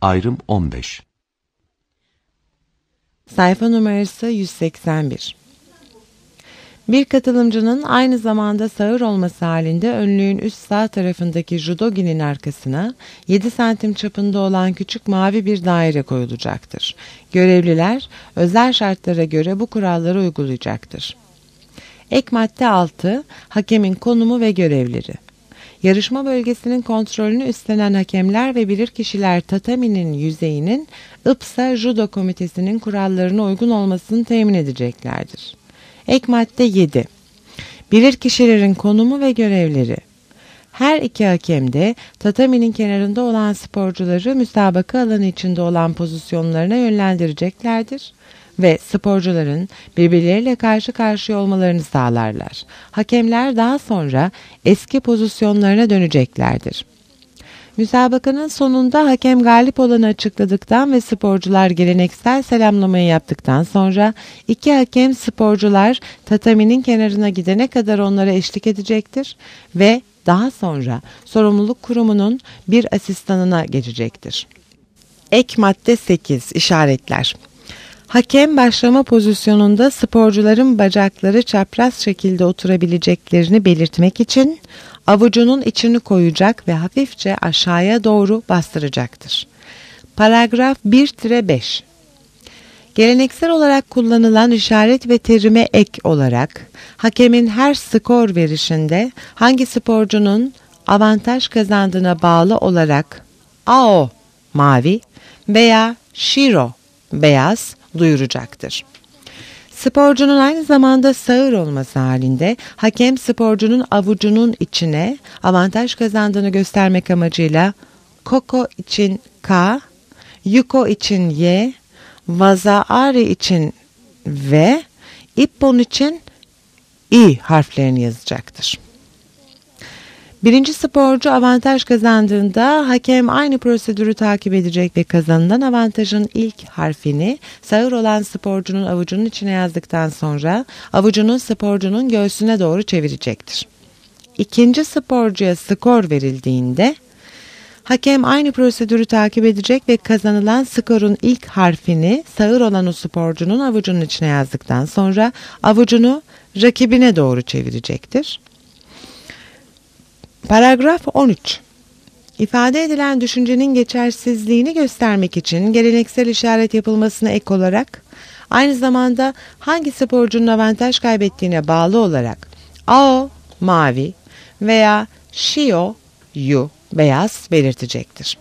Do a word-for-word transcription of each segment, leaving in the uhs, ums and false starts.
Ayrım on beş. Sayfa numarası yüz seksen bir. Bir katılımcının aynı zamanda sağır olması halinde önlüğün üst sağ tarafındaki judoginin arkasına yedi santim çapında olan küçük mavi bir daire koyulacaktır. Görevliler özel şartlara göre bu kuralları uygulayacaktır. Ek madde altı. Hakemin konumu ve görevleri. Yarışma bölgesinin kontrolünü üstlenen hakemler ve bilirkişiler tataminin yüzeyinin I P S A Judo Komitesi'nin kurallarına uygun olmasını temin edeceklerdir. Ek madde yedi. Bilirkişilerin konumu ve görevleri. Her iki hakem de tataminin kenarında olan sporcuları müsabaka alanı içinde olan pozisyonlarına yönlendireceklerdir ve sporcuların birbirleriyle karşı karşıya olmalarını sağlarlar. Hakemler daha sonra eski pozisyonlarına döneceklerdir. Müsabakanın sonunda hakem galip olanı açıkladıktan ve sporcular geleneksel selamlamayı yaptıktan sonra iki hakem sporcular tataminin kenarına gidene kadar onlara eşlik edecektir ve daha sonra sorumluluk kurumunun bir asistanına geçecektir. Ek madde sekiz. İşaretler. Hakem başlama pozisyonunda sporcuların bacakları çapraz şekilde oturabileceklerini belirtmek için avucunun içini koyacak ve hafifçe aşağıya doğru bastıracaktır. Paragraf bir beş. Geleneksel olarak kullanılan işaret ve terime ek olarak hakemin her skor verişinde hangi sporcunun avantaj kazandığına bağlı olarak A O mavi veya Shiro beyaz duyuracaktır. Sporcunun aynı zamanda sağır olması halinde hakem sporcunun avucunun içine avantaj kazandığını göstermek amacıyla Koko için K, Yuko için Y, Waza-ari için V, Ippon için I harflerini yazacaktır. Birinci sporcu avantaj kazandığında hakem aynı prosedürü takip edecek ve kazanılan avantajın ilk harfini sağır olan sporcunun avucunun içine yazdıktan sonra avucunun sporcunun göğsüne doğru çevirecektir. İkinci sporcuya skor verildiğinde hakem aynı prosedürü takip edecek ve kazanılan skorun ilk harfini sağır olan o sporcunun avucunun içine yazdıktan sonra avucunu rakibine doğru çevirecektir. Paragraf on üç. İfade edilen düşüncenin geçersizliğini göstermek için geleneksel işaret yapılmasına ek olarak aynı zamanda hangi sporcunun avantaj kaybettiğine bağlı olarak A O mavi veya Shio yu beyaz belirtecektir.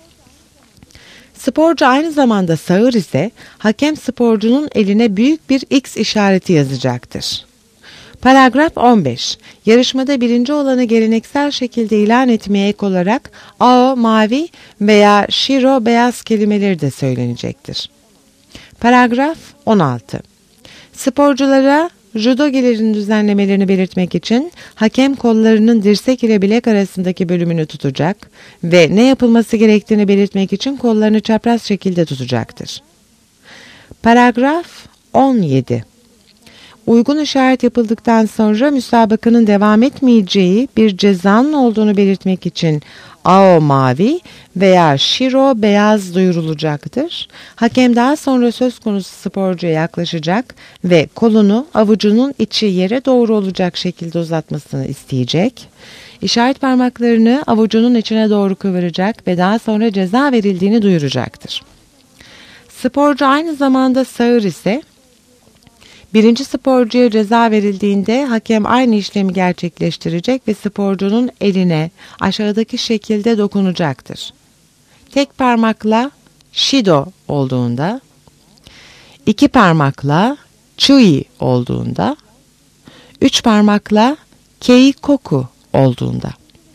Sporcu aynı zamanda sağır ise hakem sporcunun eline büyük bir X işareti yazacaktır. Paragraf on beş. Yarışmada birinci olanı geleneksel şekilde ilan etmeye ek olarak A O mavi veya Shiro beyaz kelimeleri de söylenecektir. Paragraf on altı. Sporculara judogilerin düzenlemelerini belirtmek için hakem kollarının dirsek ile bilek arasındaki bölümünü tutacak ve ne yapılması gerektiğini belirtmek için kollarını çapraz şekilde tutacaktır. Paragraf on yedi. Uygun işaret yapıldıktan sonra müsabakanın devam etmeyeceği bir cezanın olduğunu belirtmek için A O mavi veya Shiro beyaz duyurulacaktır. Hakem daha sonra söz konusu sporcuya yaklaşacak ve kolunu avucunun içi yere doğru olacak şekilde uzatmasını isteyecek. İşaret parmaklarını avucunun içine doğru kıvıracak ve daha sonra ceza verildiğini duyuracaktır. Sporcu aynı zamanda sağır ise birinci sporcuya ceza verildiğinde hakem aynı işlemi gerçekleştirecek ve sporcunun eline aşağıdaki şekilde dokunacaktır. Tek parmakla Shido olduğunda, iki parmakla Chui olduğunda, üç parmakla Keikoku olduğunda.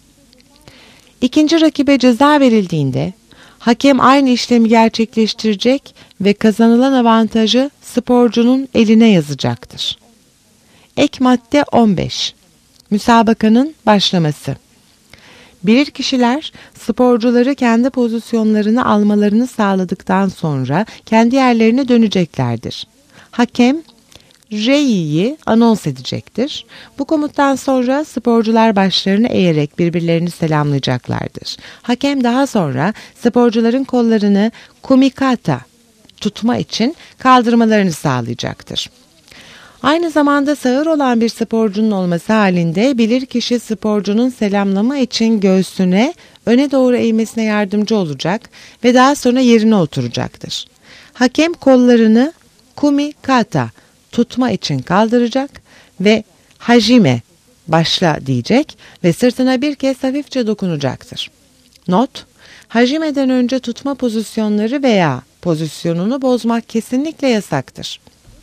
İkinci rakibe ceza verildiğinde hakem aynı işlemi gerçekleştirecek ve kazanılan avantajı sporcunun eline yazacaktır. Ek madde on beş. Müsabakanın başlaması. Bilirkişiler sporcuları kendi pozisyonlarını almalarını sağladıktan sonra kendi yerlerine döneceklerdir. Hakem Rei'yi anons edecektir. Bu komuttan sonra sporcular başlarını eğerek birbirlerini selamlayacaklardır. Hakem daha sonra sporcuların kollarını kumikata tutma için kaldırmalarını sağlayacaktır. Aynı zamanda sağır olan bir sporcunun olması halinde bilirkişi sporcunun selamlama için göğsüne öne doğru eğmesine yardımcı olacak ve daha sonra yerine oturacaktır. Hakem kollarını kumikata tutma için kaldıracak ve hajime başla diyecek ve sırtına bir kez hafifçe dokunacaktır. Not: hajimeden önce tutma pozisyonları veya pozisyonunu bozmak kesinlikle yasaktır.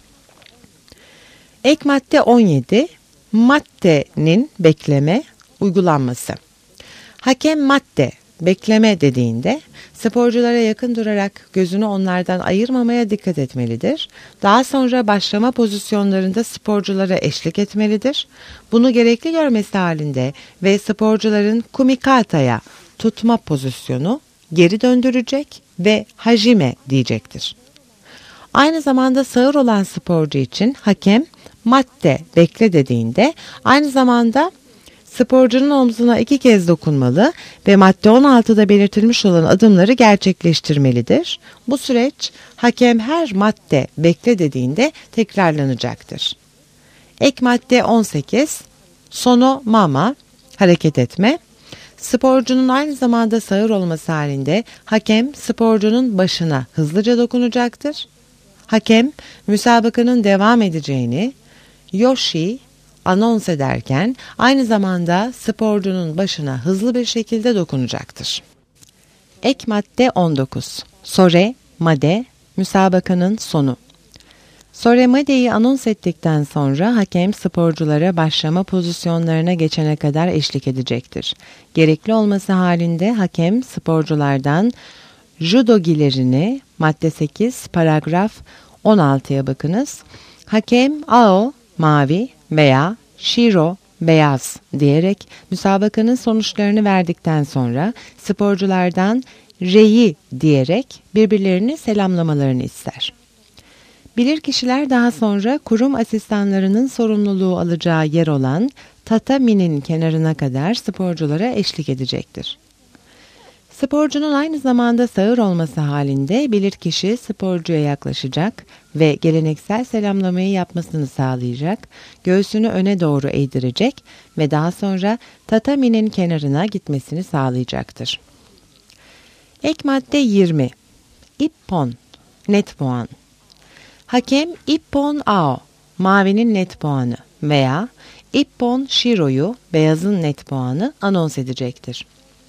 Ek madde on yedi. Maddenin bekleme uygulanması. Hakem madde bekleme dediğinde sporculara yakın durarak gözünü onlardan ayırmamaya dikkat etmelidir. Daha sonra başlama pozisyonlarında sporculara eşlik etmelidir. Bunu gerekli görmesi halinde ve sporcuların kumikataya tutma pozisyonu geri döndürecek ve hajime diyecektir. Aynı zamanda sağır olan sporcu için hakem madde bekle dediğinde aynı zamanda sporcunun omzuna iki kez dokunmalı ve madde on altıda belirtilmiş olan adımları gerçekleştirmelidir. Bu süreç hakem her madde bekle dediğinde tekrarlanacaktır. Ek madde on sekiz. Sono mama hareket etme. Sporcunun aynı zamanda sağır olması halinde hakem sporcunun başına hızlıca dokunacaktır. Hakem müsabakanın devam edeceğini Yoshi anons ederken aynı zamanda sporcunun başına hızlı bir şekilde dokunacaktır. Ek madde on dokuz. Sore made müsabakanın sonu. Sore madeyi anons ettikten sonra hakem sporculara başlama pozisyonlarına geçene kadar eşlik edecektir. Gerekli olması halinde hakem sporculardan judogilerini madde sekiz paragraf on altıya bakınız. Hakem ao mavi veya shiro beyaz diyerek müsabakanın sonuçlarını verdikten sonra sporculardan rei diyerek birbirlerini selamlamalarını ister. Bilirkişiler daha sonra kurum asistanlarının sorumluluğu alacağı yer olan tataminin kenarına kadar sporculara eşlik edecektir. Sporcunun aynı zamanda sağır olması halinde bilirkişi sporcuya yaklaşacak ve geleneksel selamlamayı yapmasını sağlayacak, göğsünü öne doğru eğdirecek ve daha sonra tataminin kenarına gitmesini sağlayacaktır. Ek madde yirmi. İppon net puan. Hakem ippon ao mavinin net puanı veya ippon shiro'yu beyazın net puanı anons edecektir.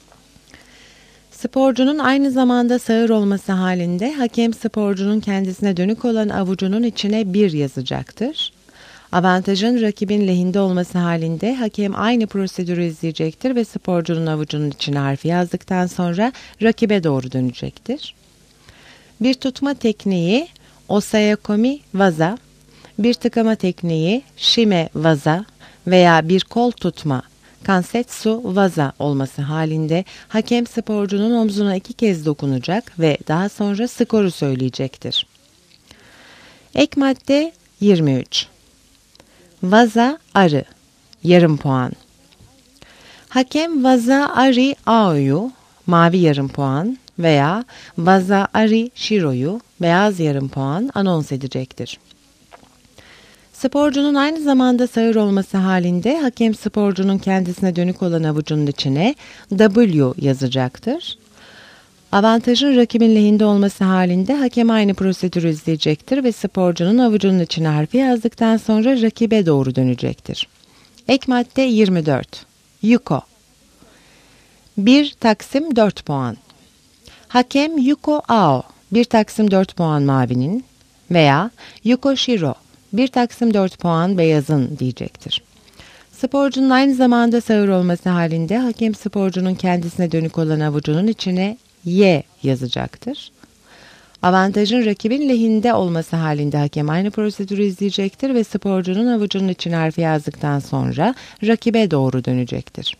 Sporcunun aynı zamanda sağır olması halinde hakem sporcunun kendisine dönük olan avucunun içine bir yazacaktır. Avantajın rakibin lehinde olması halinde hakem aynı prosedürü izleyecektir ve sporcunun avucunun içine harfi yazdıktan sonra rakibe doğru dönecektir. Bir tutma tekniği osayakomi waza, bir tıkama tekniği shime waza veya bir kol tutma kansetsu waza olması halinde hakem sporcunun omzuna iki kez dokunacak ve daha sonra skoru söyleyecektir. Ek madde yirmi üç. Waza arı yarım puan. Hakem waza ari ao'yu mavi yarım puan veya waza ari shiro'yu beyaz yarım puan anons edecektir. Sporcunun aynı zamanda sağır olması halinde hakem sporcunun kendisine dönük olan avucunun içine W yazacaktır. Avantajın rakibin lehinde olması halinde hakem aynı prosedürü izleyecektir ve sporcunun avucunun içine harfi yazdıktan sonra rakibe doğru dönecektir. Ek madde yirmi dört. Yuko bir taksim dört puan. Hakem Yuko ao bir taksim dört puan mavinin veya Yuko shiro bir taksim dört puan beyazın diyecektir. Sporcunun aynı zamanda sağır olması halinde hakem sporcunun kendisine dönük olan avucunun içine Y yazacaktır. Avantajın rakibin lehinde olması halinde hakem aynı prosedürü izleyecektir ve sporcunun avucunun içine harfi yazdıktan sonra rakibe doğru dönecektir.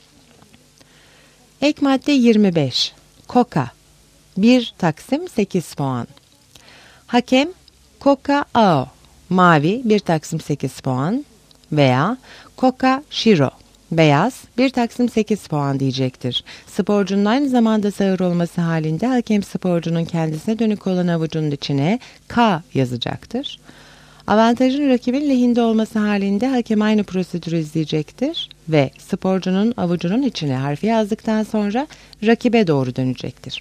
Ek madde yirmi beş. Koka bir taksim sekiz puan. Hakem Koka ao mavi bir taksim sekiz puan veya Koka Shiro beyaz bir taksim sekiz puan diyecektir. Sporcunun aynı zamanda sağır olması halinde hakem sporcunun kendisine dönük olan avucunun içine K yazacaktır. Avantajın rakibin lehinde olması halinde hakem aynı prosedürü izleyecektir ve sporcunun avucunun içine harfi yazdıktan sonra rakibe doğru dönecektir.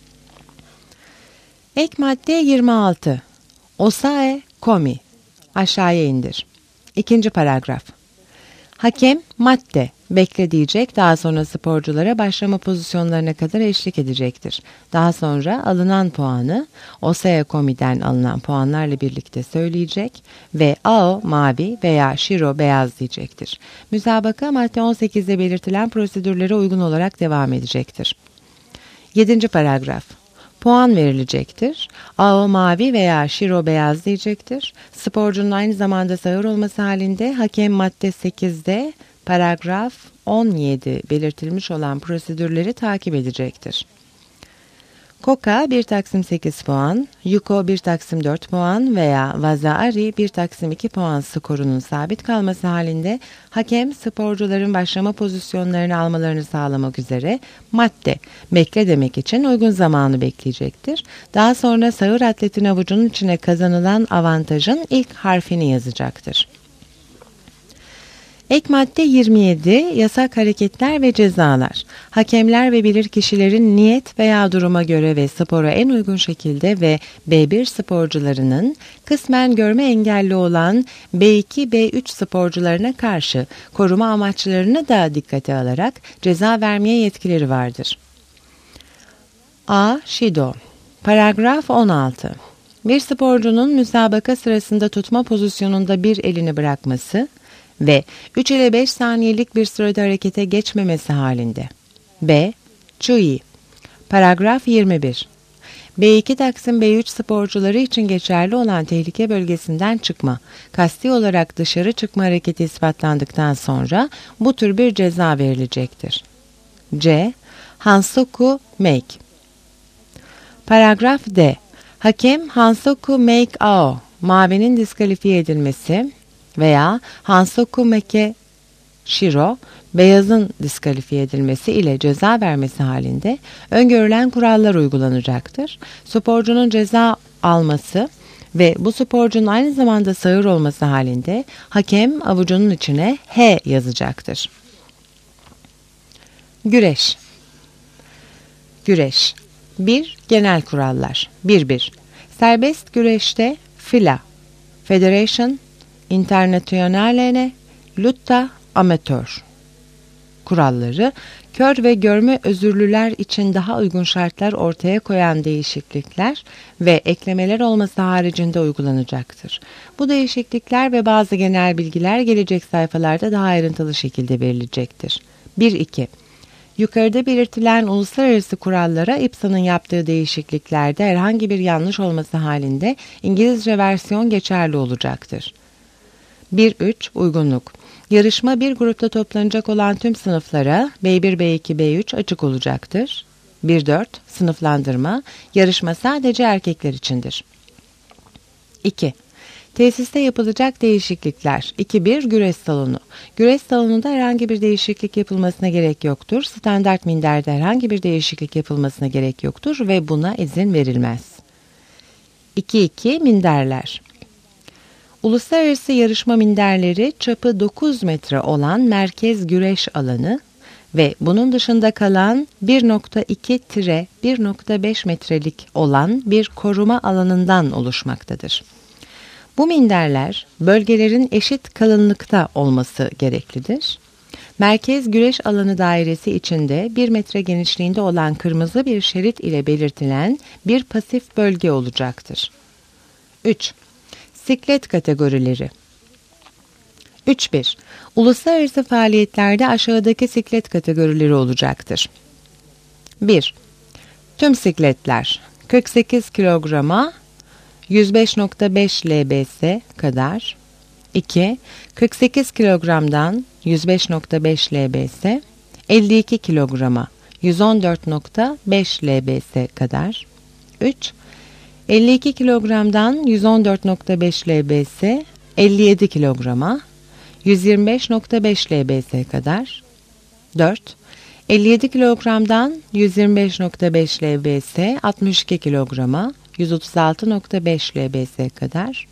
Ek madde yirmi altı. Osae komi. Aşağıya indir. İkinci paragraf. Hakem madde bekle diyecek, daha sonra sporculara başlama pozisyonlarına kadar eşlik edecektir. Daha sonra alınan puanı Osae komi'den alınan puanlarla birlikte söyleyecek ve Ao mavi veya Shiro beyaz diyecektir. Müsabaka madde on sekizde belirtilen prosedürlere uygun olarak devam edecektir. Yedinci paragraf. Puan verilecektir. Ao mavi veya Shiro beyaz diyecektir. Sporcunun aynı zamanda sağır olması halinde hakem madde sekizde paragraf on yedi belirtilmiş olan prosedürleri takip edecektir. Koka bir taksim sekiz puan, Yuko bir taksim dört puan veya Waza-ari bir taksim iki puan skorunun sabit kalması halinde hakem sporcuların başlama pozisyonlarını almalarını sağlamak üzere madde bekle demek için uygun zamanı bekleyecektir. Daha sonra sağır atletin avucunun içine kazanılan avantajın ilk harfini yazacaktır. Ek madde yirmi yedi. Yasak hareketler ve cezalar. Hakemler ve bilirkişilerin niyet veya duruma göre ve spora en uygun şekilde ve B bir sporcularının kısmen görme engelli olan B iki B üç sporcularına karşı koruma amaçlarını da dikkate alarak ceza vermeye yetkileri vardır. A. Shido. Paragraf on altı. Bir sporcunun müsabaka sırasında tutma pozisyonunda bir elini bırakması ve üç ile beş saniyelik bir sürede harekete geçmemesi halinde. B. Chui. Paragraf yirmi bir. B iki taksim B üç sporcuları için geçerli olan tehlike bölgesinden çıkma, kasti olarak dışarı çıkma hareketi ispatlandıktan sonra bu tür bir ceza verilecektir. C. Hansoku make. Paragraf D. Hakem Hansoku make ao, mavinin diskalifiye edilmesi veya Hansoku make shiro, beyazın diskalifiye edilmesi ile ceza vermesi halinde öngörülen kurallar uygulanacaktır. Sporcunun ceza alması ve bu sporcunun aynı zamanda sağır olması halinde hakem avucunun içine H yazacaktır. Güreş. Güreş. bir. Genel kurallar. bir bir. Serbest güreşte F I L A, Federation Internazionale Lotta Amateur kuralları, kör ve görme özürlüler için daha uygun şartlar ortaya koyan değişiklikler ve eklemeler olması haricinde uygulanacaktır. Bu değişiklikler ve bazı genel bilgiler gelecek sayfalarda daha ayrıntılı şekilde verilecektir. bir iki. Yukarıda belirtilen uluslararası kurallara I P S A'nın yaptığı değişikliklerde herhangi bir yanlış olması halinde İngilizce versiyon geçerli olacaktır. bir üç. Uygunluk. Yarışma bir grupta toplanacak olan tüm sınıflara B bir, B iki, B üç açık olacaktır. bir dört. Sınıflandırma. Yarışma sadece erkekler içindir. iki. Tesiste yapılacak değişiklikler. iki bir. Güreş salonu. Güreş salonunda herhangi bir değişiklik yapılmasına gerek yoktur. Standart minderde herhangi bir değişiklik yapılmasına gerek yoktur ve buna izin verilmez. iki iki. Minderler. Uluslararası yarışma minderleri çapı dokuz metre olan merkez güreş alanı ve bunun dışında kalan bir nokta iki - bir nokta beş metrelik olan bir koruma alanından oluşmaktadır. Bu minderler bölgelerin eşit kalınlıkta olması gereklidir. Merkez güreş alanı dairesi içinde bir metre genişliğinde olan kırmızı bir şerit ile belirtilen bir pasif bölge olacaktır. üç. Siklet kategorileri. üç bir. Uluslararası faaliyetlerde aşağıdaki siklet kategorileri olacaktır. bir. Tüm sikletler kırk sekiz kilograma yüz beş nokta beş lbs kadar. iki. kırk sekiz kilogramdan yüz beş nokta beş lbs, elli iki kilograma yüz on dört nokta beş lbs kadar. üç. elli iki kilogramdan yüz on dört nokta beş lbs elli yedi kilograma, yüz yirmi beş nokta beş lbs kadar. dört. elli yedi kilogramdan yüz yirmi beş nokta beş lbs altmış iki kilograma, yüz otuz altı nokta beş lbs kadar.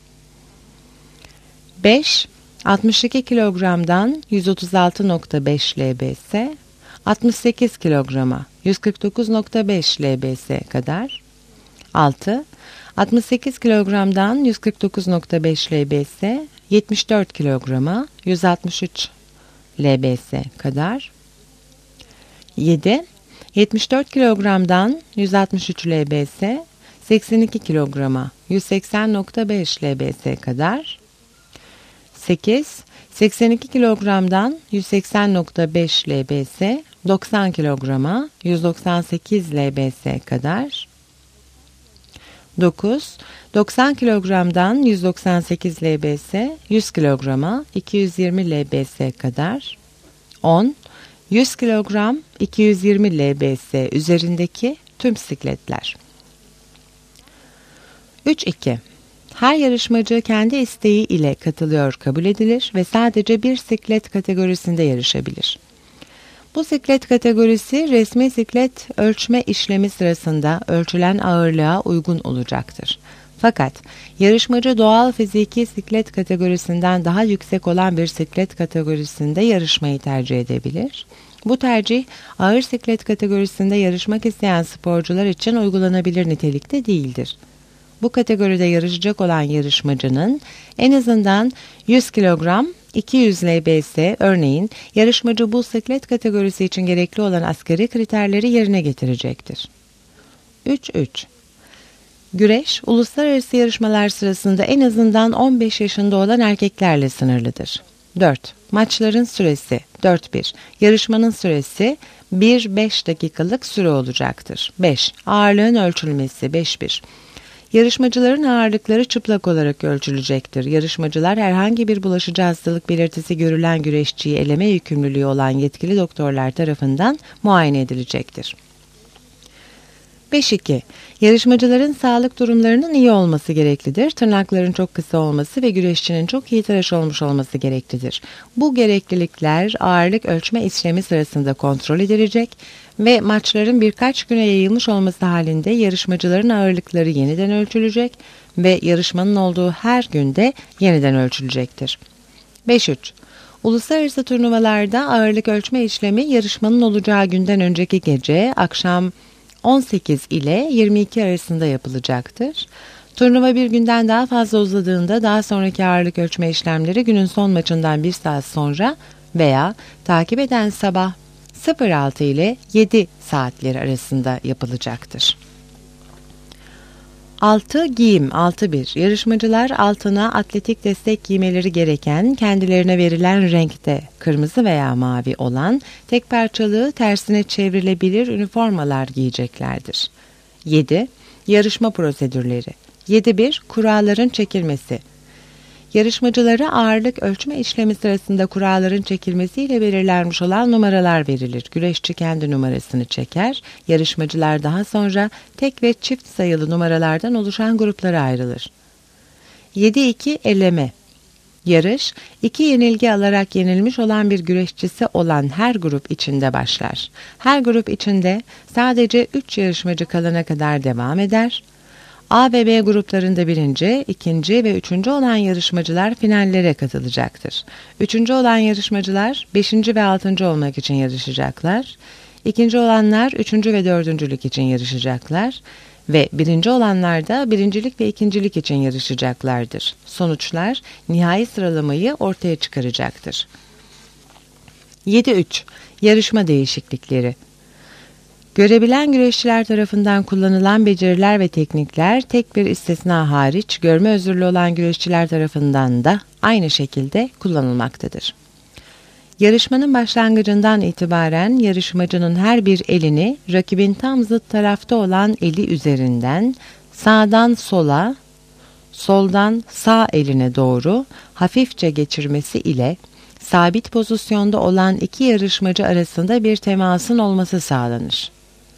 beş. altmış iki kilogramdan yüz otuz altı nokta beş lbs altmış sekiz kilograma, yüz kırk dokuz nokta beş lbs kadar. altı. altmış sekiz kilogramdan yüz kırk dokuz nokta beş lbs yetmiş dört kilograma, yüz altmış üç lbs kadar. yedi. yetmiş dört kilogramdan yüz altmış üç lbs seksen iki kilograma, yüz seksen nokta beş lbs kadar. sekiz. seksen iki kilogramdan yüz seksen nokta beş lbs doksan kilograma, yüz doksan sekiz lbs kadar. dokuz. doksan kilogramdan yüz doksan sekiz lbs yüz kilograma, iki yüz yirmi lbs kadar. on. yüz kilogram iki yüz yirmi lbs üzerindeki tüm sikletler. üç iki. Her yarışmacı kendi isteği ile katılıyor kabul edilir ve sadece bir siklet kategorisinde yarışabilir. Bu siklet kategorisi resmi siklet ölçme işlemi sırasında ölçülen ağırlığa uygun olacaktır. Fakat yarışmacı doğal fiziki siklet kategorisinden daha yüksek olan bir siklet kategorisinde yarışmayı tercih edebilir. Bu tercih ağır siklet kategorisinde yarışmak isteyen sporcular için uygulanabilir nitelikte değildir. Bu kategoride yarışacak olan yarışmacının en azından yüz kilogram iki yüz lbs, örneğin yarışmacı bu siklet kategorisi için gerekli olan asgari kriterleri yerine getirecektir. üç üç. Güreş, uluslararası yarışmalar sırasında en azından on beş yaşında olan erkeklerle sınırlıdır. dört. Maçların süresi dört bir. Yarışmanın süresi bir beş dakikalık süre olacaktır. beş. Ağırlığın ölçülmesi beş bir. Yarışmacıların ağırlıkları çıplak olarak ölçülecektir. Yarışmacılar herhangi bir bulaşıcı hastalık belirtisi görülen güreşçiyi eleme yükümlülüğü olan yetkili doktorlar tarafından muayene edilecektir. beş iki. Yarışmacıların sağlık durumlarının iyi olması gereklidir. Tırnakların çok kısa olması ve güreşçinin çok iyi tıraş olmuş olması gereklidir. Bu gereklilikler ağırlık ölçme işlemi sırasında kontrol edilecek ve maçların birkaç güne yayılmış olması halinde yarışmacıların ağırlıkları yeniden ölçülecek ve yarışmanın olduğu her günde yeniden ölçülecektir. beş üç. Uluslararası turnuvalarda ağırlık ölçme işlemi yarışmanın olacağı günden önceki gece akşam on sekiz ile yirmi iki arasında yapılacaktır. Turnuva bir günden daha fazla uzadığında daha sonraki ağırlık ölçme işlemleri günün son maçından bir saat sonra veya takip eden sabah sıfır altı ile yedi saatleri arasında yapılacaktır. altı. Giyim altı bir. Yarışmacılar altına atletik destek giymeleri gereken, kendilerine verilen renkte kırmızı veya mavi olan tek parçalı tersine çevrilebilir üniformalar giyeceklerdir. yedi. Yarışma prosedürleri yedi bir. Kuralların çekilmesi. Yarışmacılara ağırlık ölçme işlemi sırasında kuralların çekilmesiyle belirlenmiş olan numaralar verilir. Güreşçi kendi numarasını çeker. Yarışmacılar daha sonra tek ve çift sayılı numaralardan oluşan gruplara ayrılır. yedi iki. Eleme. Yarış, iki yenilgi alarak yenilmiş olan bir güreşçisi olan her grup içinde başlar. Her grup içinde sadece üç yarışmacı kalana kadar devam eder. A ve B gruplarında birinci, ikinci ve üçüncü olan yarışmacılar finallere katılacaktır. Üçüncü olan yarışmacılar beşinci ve altıncı olmak için yarışacaklar. İkinci olanlar üçüncü ve dördüncülük için yarışacaklar. Ve birinci olanlar da birincilik ve ikincilik için yarışacaklardır. Sonuçlar nihai sıralamayı ortaya çıkaracaktır. yedi üç. Yarışma değişiklikleri. Görebilen güreşçiler tarafından kullanılan beceriler ve teknikler tek bir istisna hariç görme özürlü olan güreşçiler tarafından da aynı şekilde kullanılmaktadır. Yarışmanın başlangıcından itibaren yarışmacının her bir elini rakibin tam zıt tarafta olan eli üzerinden sağdan sola, soldan sağ eline doğru hafifçe geçirmesi ile sabit pozisyonda olan iki yarışmacı arasında bir temasın olması sağlanır.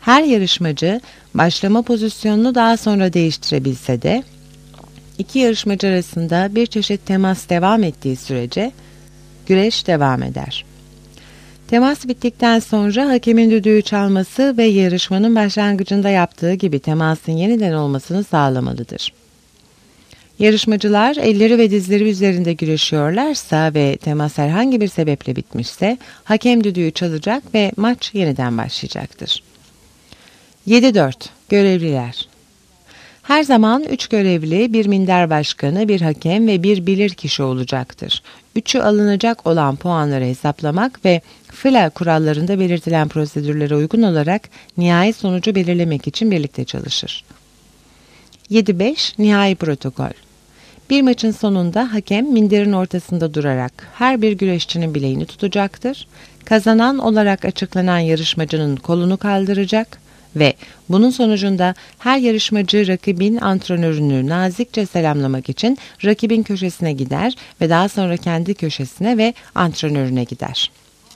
Her yarışmacı başlama pozisyonunu daha sonra değiştirebilse de iki yarışmacı arasında bir çeşit temas devam ettiği sürece güreş devam eder. Temas bittikten sonra hakemin düdüğü çalması ve yarışmanın başlangıcında yaptığı gibi temasın yeniden olmasını sağlamalıdır. Yarışmacılar elleri ve dizleri üzerinde güreşiyorlarsa ve temas herhangi bir sebeple bitmişse hakem düdüğü çalacak ve maç yeniden başlayacaktır. yedi dört Görevliler. Her zaman üç görevli, bir minder başkanı, bir hakem ve bir bilirkişi olacaktır. Üçü alınacak olan puanları hesaplamak ve F L A kurallarında belirtilen prosedürlere uygun olarak nihai sonucu belirlemek için birlikte çalışır. yedi beş Nihai protokol. Bir maçın sonunda hakem minderin ortasında durarak her bir güreşçinin bileğini tutacaktır. Kazanan olarak açıklanan yarışmacının kolunu kaldıracak ve bunun sonucunda her yarışmacı rakibin antrenörünü nazikçe selamlamak için rakibin köşesine gider ve daha sonra kendi köşesine ve antrenörüne gider.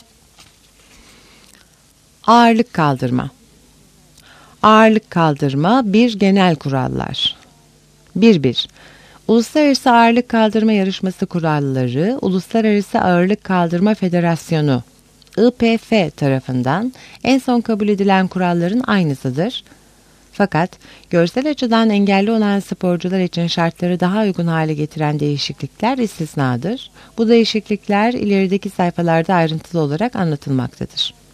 Ağırlık kaldırma. Ağırlık kaldırma bir genel kurallar. bir bir Uluslararası Ağırlık Kaldırma Yarışması kuralları Uluslararası Ağırlık Kaldırma Federasyonu I P F tarafından en son kabul edilen kuralların aynısıdır. Fakat görsel açıdan engelli olan sporcular için şartları daha uygun hale getiren değişiklikler istisnadır. Bu değişiklikler ilerideki sayfalarda ayrıntılı olarak anlatılmaktadır.